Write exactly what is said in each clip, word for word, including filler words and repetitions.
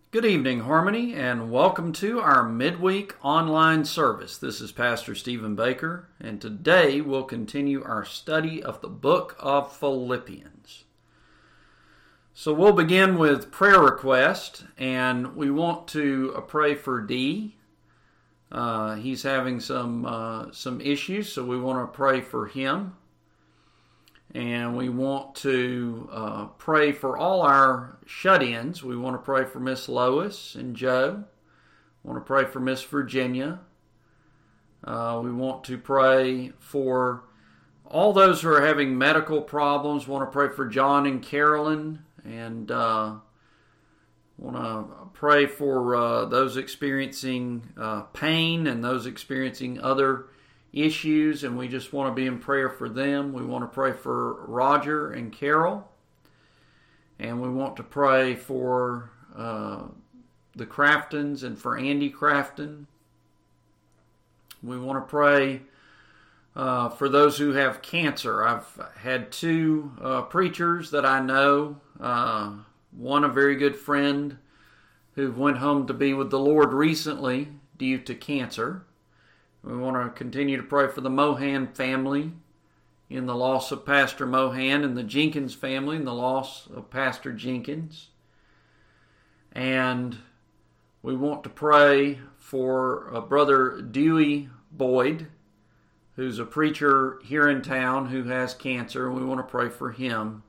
Good evening, Harmony, and welcome to our midweek online service. This is Pastor Stephen Baker, and today we'll continue our study of the book of Philippians. So we'll begin with prayer request, and we want to pray for Dee. Uh, he's having some uh, some issues, so we want to pray for him. And we want to uh, pray for all our shut-ins. We want to pray for Miss Lois and Joe. We want to pray for Miss Virginia. Uh, we want to pray for all those who are having medical problems. We want to pray for John and Carolyn. And uh, want to pray for uh, those experiencing uh, pain and those experiencing other issues, and we just want to be in prayer for them. We want to pray for Roger and Carol, and we want to pray for uh, the Craftons and for Andy Crafton. We want to pray uh, for those who have cancer. I've had two uh, preachers that I know, uh, one a very good friend who went home to be with the Lord recently due to cancer. We want to continue to pray for the Mohan family in the loss of Pastor Mohan, and the Jenkins family in the loss of Pastor Jenkins. And we want to pray for uh, Brother Dewey Boyd, who's a preacher here in town who has cancer. We want to pray for him.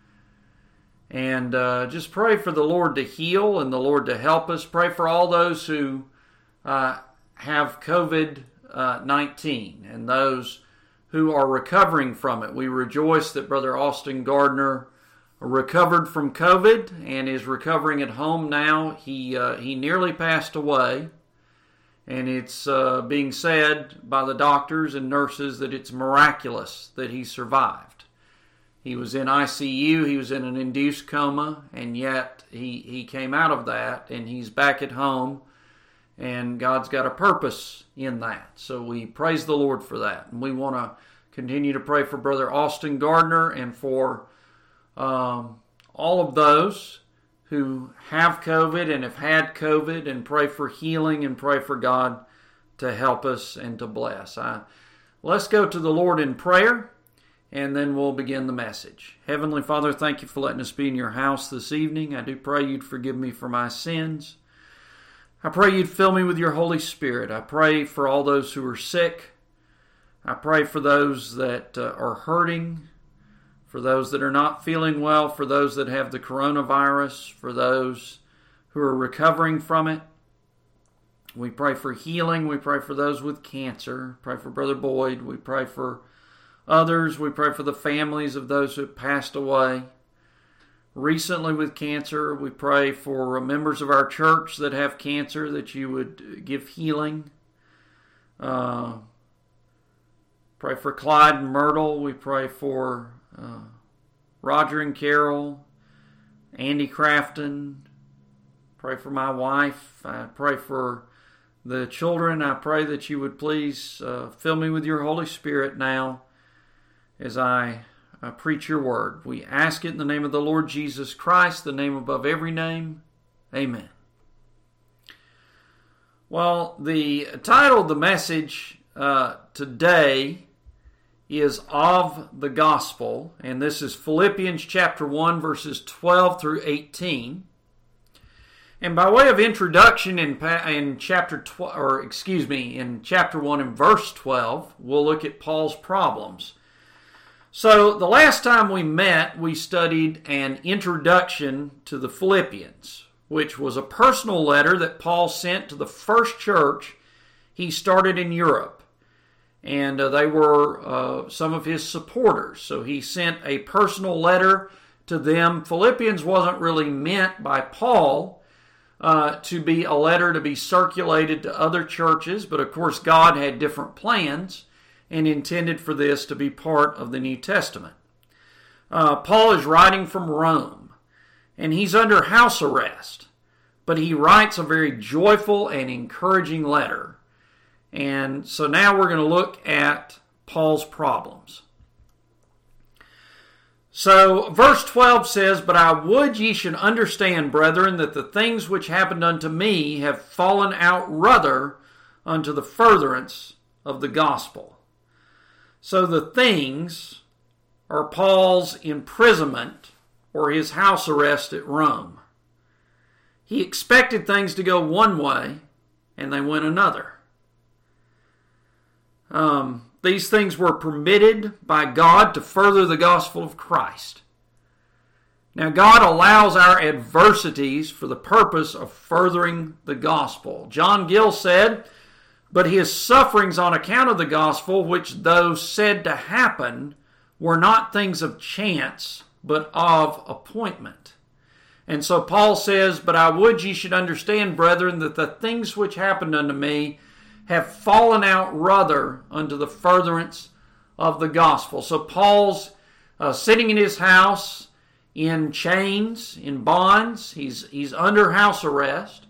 And uh, just pray for the Lord to heal and the Lord to help us. Pray for all those who uh, have COVID nineteen and those who are recovering from it. We rejoice that Brother Austin Gardner recovered from COVID and is recovering at home now. He uh, he nearly passed away, and it's uh, being said by the doctors and nurses that it's miraculous that he survived. He was in I C U, he was in an induced coma, and yet he, he came out of that, and he's back at home. And God's got a purpose in that. So we praise the Lord for that. And we want to continue to pray for Brother Austin Gardner and for um, all of those who have COVID and have had COVID, and pray for healing and pray for God to help us and to bless. I, let's go to the Lord in prayer, and then we'll begin the message. Heavenly Father, thank you for letting us be in your house this evening. I do pray you'd forgive me for my sins. I pray you'd fill me with your Holy Spirit. I pray for all those who are sick. I pray for those that uh, are hurting, for those that are not feeling well, for those that have the coronavirus, for those who are recovering from it. We pray for healing. We pray for those with cancer. Pray for Brother Boyd. We pray for others. We pray for the families of those who have passed away recently with cancer. We pray for members of our church that have cancer, that you would give healing. Uh, pray for Clyde and Myrtle. We pray for uh, Roger and Carol, Andy Crafton. Pray for my wife. I pray for the children. I pray that you would please uh, fill me with your Holy Spirit now as I Uh, preach your word. We ask it in the name of the Lord Jesus Christ, the name above every name. Amen. Well, the title of the message uh, today is Of the Gospel, and this is Philippians chapter one, verses twelve through eighteen. And by way of introduction, in in chapter twelve, or excuse me, in chapter one and verse twelve, we'll look at Paul's problems. So, the last time we met, we studied an introduction to the Philippians, which was a personal letter that Paul sent to the first church he started in Europe. And uh, they were uh, some of his supporters. So he sent a personal letter to them. Philippians wasn't really meant by Paul uh, to be a letter to be circulated to other churches, but of course God had different plans and intended for this to be part of the New Testament. Uh, Paul is writing from Rome, and he's under house arrest, but he writes a very joyful and encouraging letter. And so now we're going to look at Paul's problems. So verse twelve says, "But I would ye should understand, brethren, that the things which happened unto me have fallen out rather unto the furtherance of the gospel." So the things are Paul's imprisonment or his house arrest at Rome. He expected things to go one way, and they went another. Um, these things were permitted by God to further the gospel of Christ. Now, God allows our adversities for the purpose of furthering the gospel. John Gill said, "But his sufferings on account of the gospel, which though said to happen, were not things of chance, but of appointment." And so Paul says, "But I would ye should understand, brethren, that the things which happened unto me have fallen out rather unto the furtherance of the gospel." So Paul's uh, sitting in his house in chains, in bonds. He's, he's under house arrest.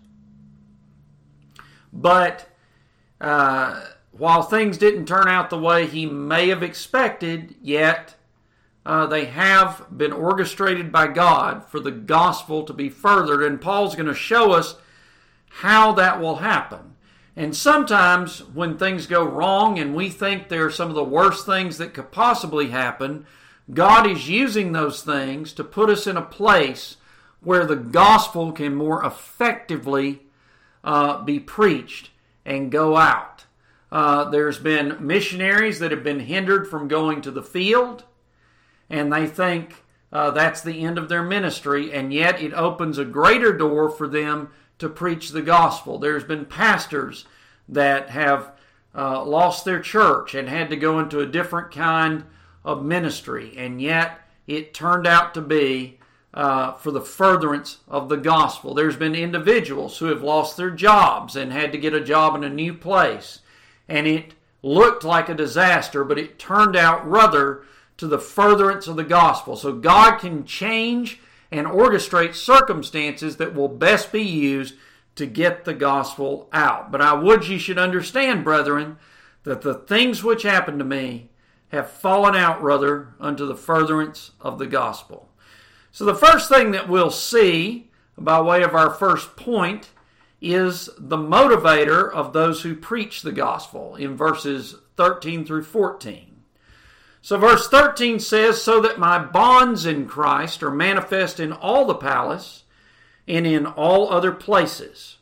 But uh, while things didn't turn out the way he may have expected, yet uh, they have been orchestrated by God for the gospel to be furthered. And Paul's going to show us how that will happen. And sometimes when things go wrong and we think they're some of the worst things that could possibly happen, God is using those things to put us in a place where the gospel can more effectively uh, be preached and go out. Uh, there's been missionaries that have been hindered from going to the field, and they think uh, that's the end of their ministry, and yet it opens a greater door for them to preach the gospel. There's been pastors that have uh, lost their church and had to go into a different kind of ministry, and yet it turned out to be uh, for the furtherance of the gospel. There's been individuals who have lost their jobs and had to get a job in a new place, and it looked like a disaster, but it turned out rather to the furtherance of the gospel. So God can change and orchestrate circumstances that will best be used to get the gospel out. But I would ye should understand, brethren, that the things which happened to me have fallen out rather unto the furtherance of the gospel. So the first thing that we'll see by way of our first point is the motivator of those who preach the gospel in verses thirteen through fourteen. So verse thirteen says, "So that my bonds in Christ are manifest in all the palace and in all other places."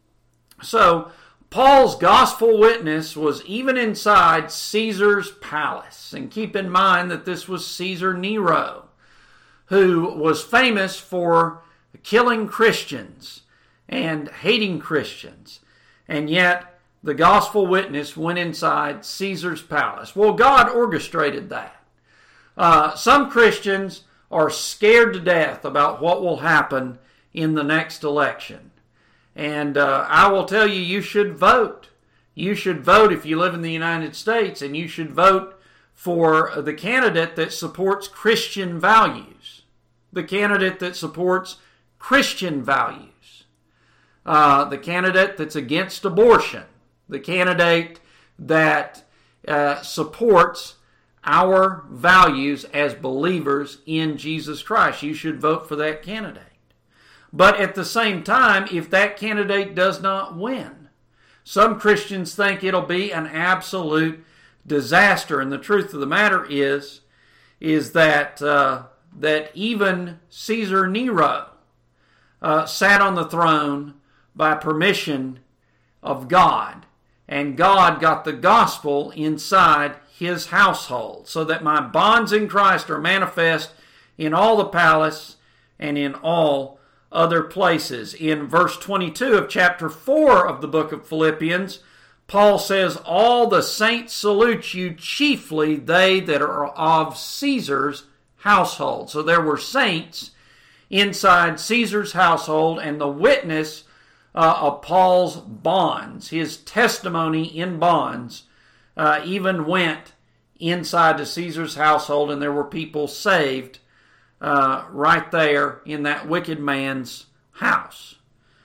So Paul's gospel witness was even inside Caesar's palace. And keep in mind that this was Caesar Nero, who was famous for killing Christians and hating Christians. And yet the gospel witness went inside Caesar's palace. Well, God orchestrated that. Uh, some Christians are scared to death about what will happen in the next election. And uh, I will tell you, you should vote. You should vote if you live in the United States, and you should vote for the candidate that supports Christian values. The candidate that supports Christian values. Uh, the candidate that's against abortion. The candidate that uh, supports our values as believers in Jesus Christ. You should vote for that candidate. But at the same time, if that candidate does not win, some Christians think it'll be an absolute disaster. And the truth of the matter is, is that uh, that even Caesar Nero uh, sat on the throne by permission of God. And God got the gospel inside his household, so that my bonds in Christ are manifest in all the palace and in all other places. In verse twenty-two of chapter four of the book of Philippians, Paul says, "All the saints salute you, chiefly they that are of Caesar's household." So there were saints inside Caesar's household, and the witness uh, of Paul's bonds, his testimony in bonds, uh, even went inside to Caesar's household, and there were people saved Uh, right there in that wicked man's house.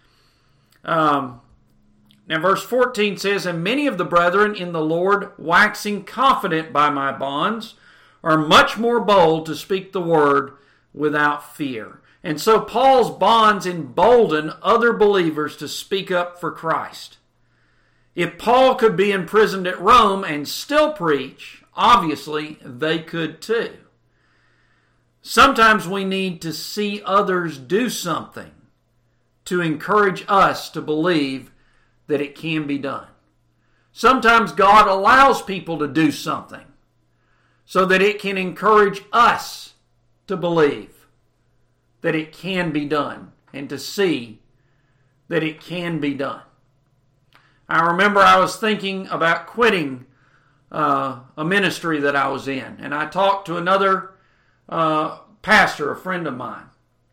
Um, now verse fourteen says, "And many of the brethren in the Lord, waxing confident by my bonds, are much more bold to speak the word without fear. And so Paul's bonds embolden other believers to speak up for Christ. If Paul could be imprisoned at Rome and still preach, obviously they could too. Sometimes we need to see others do something to encourage us to believe that it can be done. Sometimes God allows people to do something so that it can encourage us to believe that it can be done and to see that it can be done. I remember I was thinking about quitting uh, a ministry that I was in, and I talked to another uh, pastor, a friend of mine,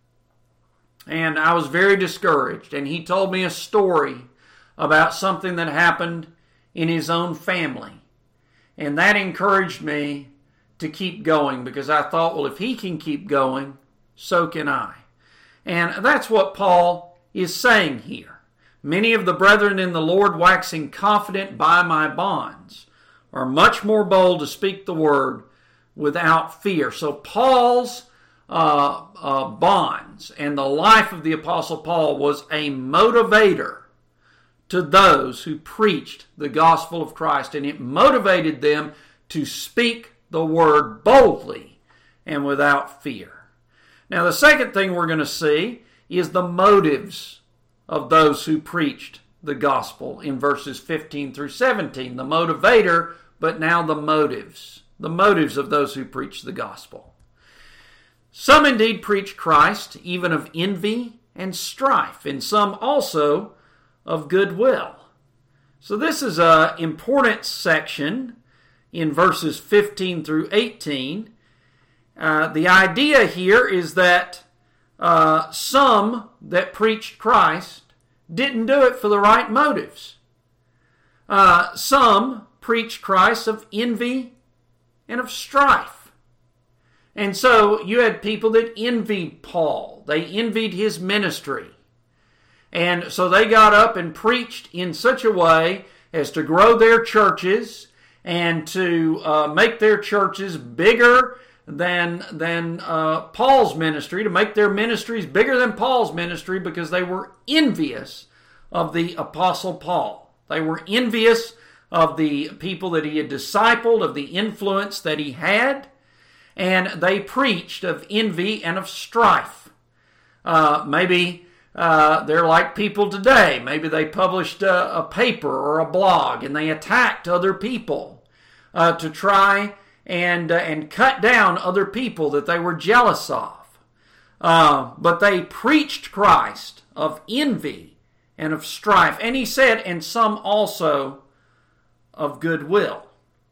and I was very discouraged, and he told me a story about something that happened in his own family, and that encouraged me to keep going, because I thought, well, if he can keep going, so can I. And that's what Paul is saying here. Many of the brethren in the Lord, waxing confident by my bonds, are much more bold to speak the word without fear. So Paul's uh, uh, bonds and the life of the Apostle Paul was a motivator to those who preached the gospel of Christ, and it motivated them to speak the word boldly and without fear. Now, the second thing we're going to see is the motives of those who preached the gospel in verses fifteen through seventeen. The motivator, but now the motives. The motives of those who preach the gospel. Some indeed preach Christ, even of envy and strife, and some also of goodwill. So this is an important section in verses fifteen through eighteen. Uh, the idea here is that uh, some that preached Christ didn't do it for the right motives. Uh, some preached Christ of envy and of strife. And so you had people that envied Paul. They envied his ministry. And so they got up and preached in such a way as to grow their churches and to uh, make their churches bigger than, than uh, Paul's ministry, to make their ministries bigger than Paul's ministry, because they were envious of the Apostle Paul. They were envious of the people that he had discipled, of the influence that he had, and they preached of envy and of strife. Uh, maybe uh, they're like people today. Maybe they published a, a paper or a blog and they attacked other people uh, to try and uh, and cut down other people that they were jealous of. Uh, but they preached Christ of envy and of strife. And he said, and some also of goodwill.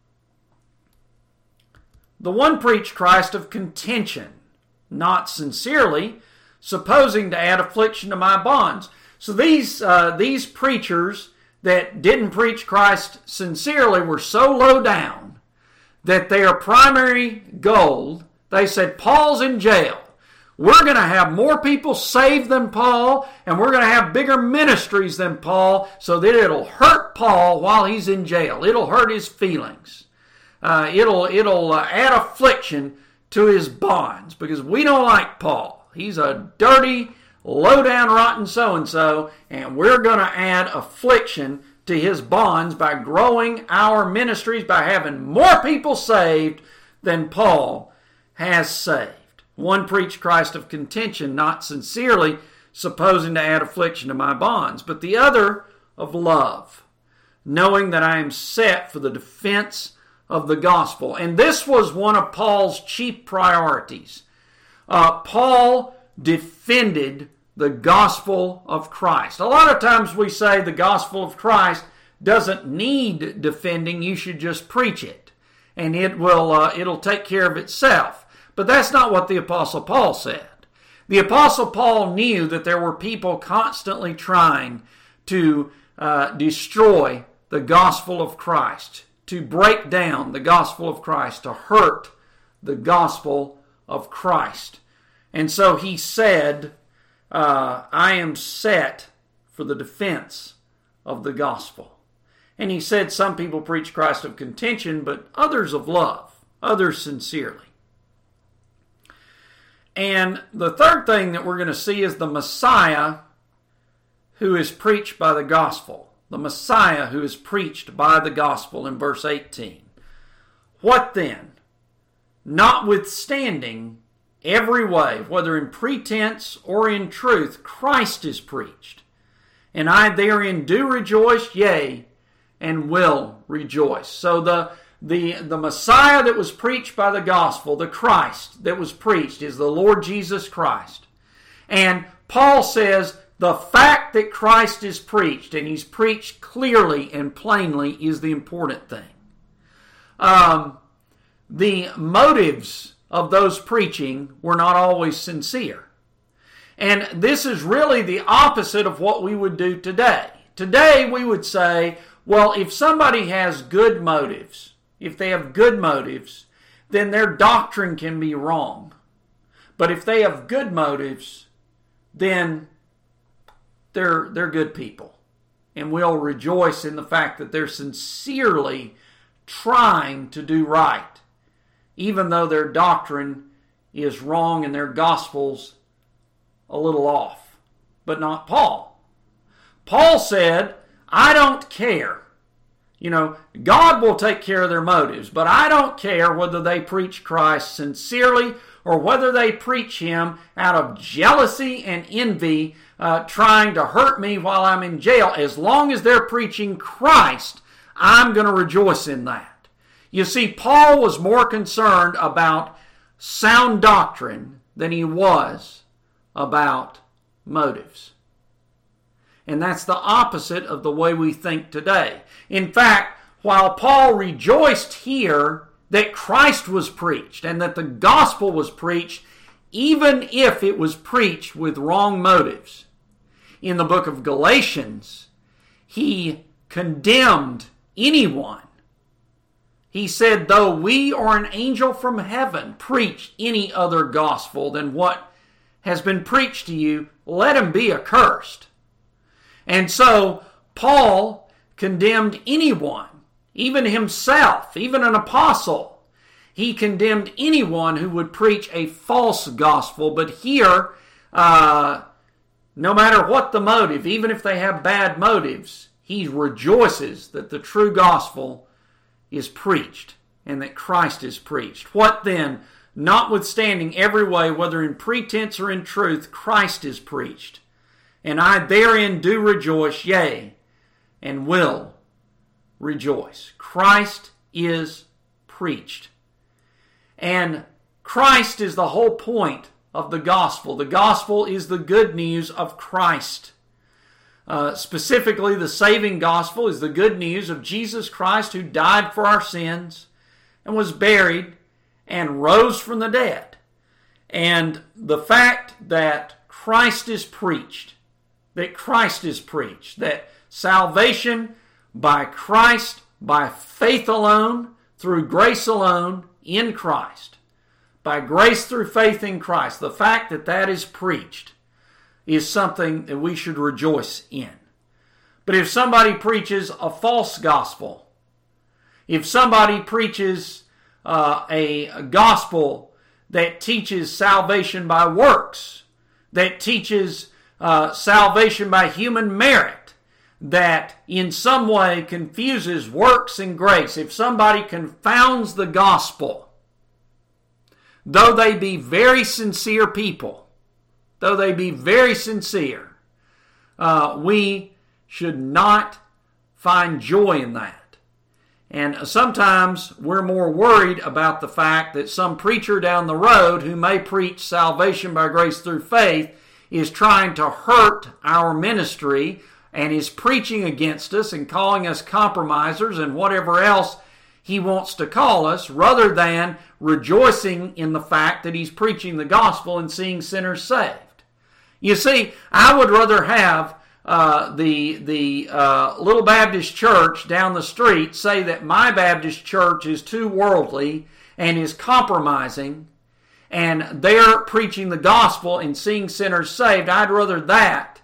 The one preached Christ of contention, not sincerely, supposing to add affliction to my bonds. So these uh, these preachers that didn't preach Christ sincerely were so low down that their primary goal, they said, Paul's in jail. We're going to have more people saved than Paul, and we're going to have bigger ministries than Paul, so that it'll hurt Paul while he's in jail. It'll hurt his feelings. Uh, it'll it'll uh, add affliction to his bonds, because we don't like Paul. He's a dirty, low-down, rotten so-and-so, and we're going to add affliction to his bonds by growing our ministries, by having more people saved than Paul has saved. One preached Christ of contention, not sincerely, supposing to add affliction to my bonds, but the other of love, knowing that I am set for the defense of the gospel. And this was one of Paul's chief priorities. Uh, Paul defended the gospel of Christ. A lot of times we say the gospel of Christ doesn't need defending. You should just preach it, and it will uh, it'll take care of itself. But that's not what the Apostle Paul said. The Apostle Paul knew that there were people constantly trying to uh, destroy the gospel of Christ, to break down the gospel of Christ, to hurt the gospel of Christ. And so he said, uh, I am set for the defense of the gospel. And he said some people preach Christ of contention, but others of love. others sincerely. And the third thing that we're going to see is the Messiah who is preached by the gospel. The Messiah who is preached by the gospel in verse eighteen. What then? Notwithstanding every way, whether in pretense or in truth, Christ is preached. And I therein do rejoice, yea, and will rejoice. So the The, the Messiah that was preached by the gospel, the Christ that was preached, is the Lord Jesus Christ. And Paul says the fact that Christ is preached, and he's preached clearly and plainly, is the important thing. Um, the motives of those preaching were not always sincere. And this is really the opposite of what we would do today. Today we would say, well, if somebody has good motives, if they have good motives, then their doctrine can be wrong. But if they have good motives, then they're, they're good people. And we'll rejoice in the fact that they're sincerely trying to do right, even though their doctrine is wrong and their gospel's a little off. But not Paul. Paul said, I don't care. You know, God will take care of their motives, but I don't care whether they preach Christ sincerely or whether they preach Him out of jealousy and envy, uh, trying to hurt me while I'm in jail. As long as they're preaching Christ, I'm going to rejoice in that. You see, Paul was more concerned about sound doctrine than he was about motives. And that's the opposite of the way we think today. In fact, while Paul rejoiced here that Christ was preached and that the gospel was preached, even if it was preached with wrong motives, in the book of Galatians, he condemned anyone. He said, though we or an angel from heaven preach any other gospel than what has been preached to you, let him be accursed. And so Paul condemned anyone, even himself, even an apostle. He condemned anyone who would preach a false gospel. But here, uh, no matter what the motive, even if they have bad motives, he rejoices that the true gospel is preached and that Christ is preached. What then? Notwithstanding every way, whether in pretense or in truth, Christ is preached. And I therein do rejoice, yea, and will rejoice. Christ is preached. And Christ is the whole point of the gospel. The gospel is the good news of Christ. Uh, specifically, the saving gospel is the good news of Jesus Christ, who died for our sins and was buried and rose from the dead. And the fact that Christ is preached, that Christ is preached, that salvation by Christ, by faith alone, through grace alone, in Christ, by grace through faith in Christ, the fact that that is preached is something that we should rejoice in. But if somebody preaches a false gospel, if somebody preaches uh, a, a gospel that teaches salvation by works, that teaches Uh, salvation by human merit, that in some way confuses works and grace, if somebody confounds the gospel, though they be very sincere people, though they be very sincere, uh, we should not find joy in that. And sometimes we're more worried about the fact that some preacher down the road who may preach salvation by grace through faith is trying to hurt our ministry and is preaching against us and calling us compromisers and whatever else he wants to call us, rather than rejoicing in the fact that he's preaching the gospel and seeing sinners saved. You see, I would rather have uh, the, the uh, little Baptist church down the street say that my Baptist church is too worldly and is compromising, and they're preaching the gospel and seeing sinners saved. I'd rather that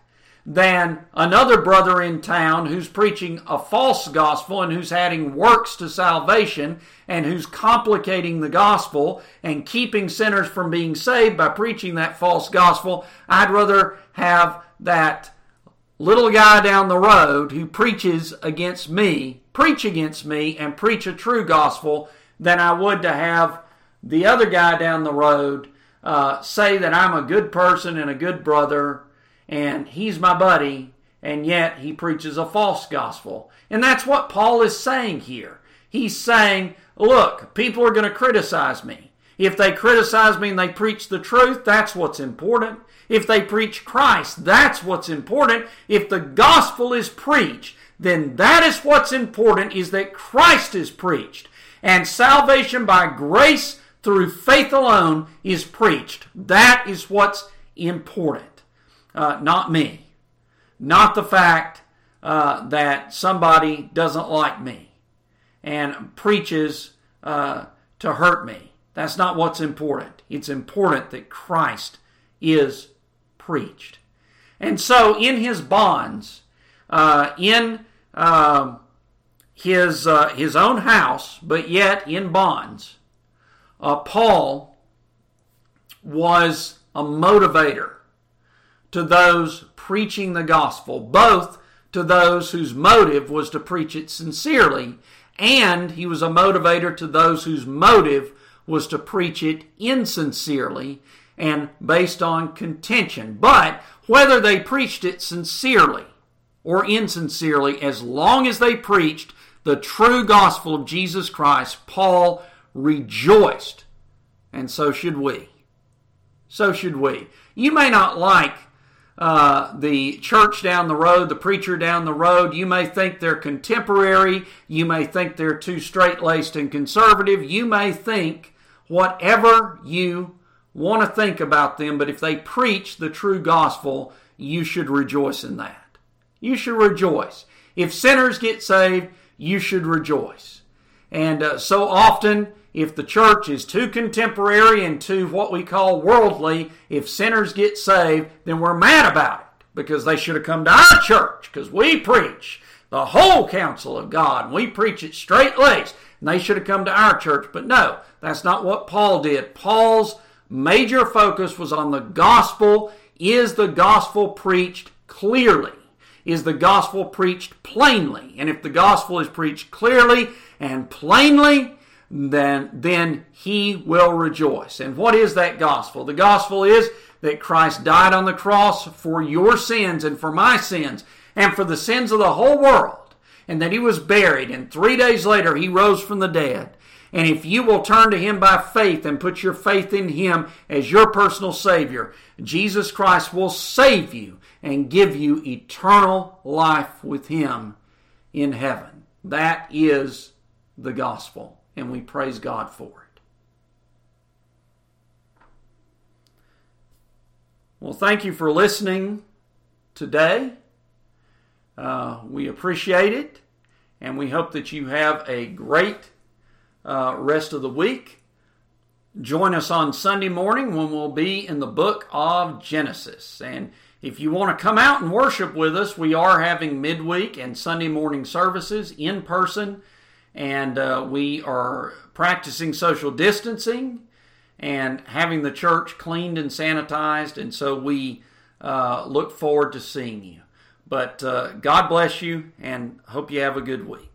than another brother in town who's preaching a false gospel and who's adding works to salvation and who's complicating the gospel and keeping sinners from being saved by preaching that false gospel. I'd rather have that little guy down the road who preaches against me, preach against me and preach a true gospel than I would to have the other guy down the road uh, say that I'm a good person and a good brother and he's my buddy, and yet he preaches a false gospel. And that's what Paul is saying here. He's saying, look, people are going to criticize me. If they criticize me and they preach the truth, that's what's important. If they preach Christ, that's what's important. If the gospel is preached, then that is what's important, is that Christ is preached. And salvation by grace through faith alone is preached. That is what's important. Uh, not me. Not the fact uh, that somebody doesn't like me and preaches uh, to hurt me. That's not what's important. It's important that Christ is preached. And so in his bonds, uh, in uh, his, uh, his own house, but yet in bonds, uh, Paul was a motivator to those preaching the gospel, both to those whose motive was to preach it sincerely, and he was a motivator to those whose motive was to preach it insincerely and based on contention. But whether they preached it sincerely or insincerely, as long as they preached the true gospel of Jesus Christ, Paul rejoiced. And so should we. So should we. You may not like Uh, the church down the road, the preacher down the road. You may think they're contemporary. You may think they're too straight-laced and conservative. You may think whatever you want to think about them, but if they preach the true gospel, you should rejoice in that. You should rejoice. If sinners get saved, you should rejoice. And uh, so often, if the church is too contemporary and too what we call worldly, if sinners get saved, then we're mad about it because they should have come to our church because we preach the whole counsel of God and we preach it straight-laced and they should have come to our church. But no, that's not what Paul did. Paul's major focus was on the gospel. Is the gospel preached clearly? Is the gospel preached plainly? And if the gospel is preached clearly and plainly, then, then he will rejoice. And what is that gospel? The gospel is that Christ died on the cross for your sins and for my sins and for the sins of the whole world, and that he was buried, and three days later he rose from the dead. And if you will turn to him by faith and put your faith in him as your personal Savior, Jesus Christ will save you and give you eternal life with him in heaven. That is the gospel. And we praise God for it. Well, thank you for listening today. Uh, we appreciate it. And we hope that you have a great uh, rest of the week. Join us on Sunday morning when we'll be in the book of Genesis. And if you want to come out and worship with us, we are having midweek and Sunday morning services in person. And uh, we are practicing social distancing and having the church cleaned and sanitized. And so we uh, look forward to seeing you. But uh, God bless you and hope you have a good week.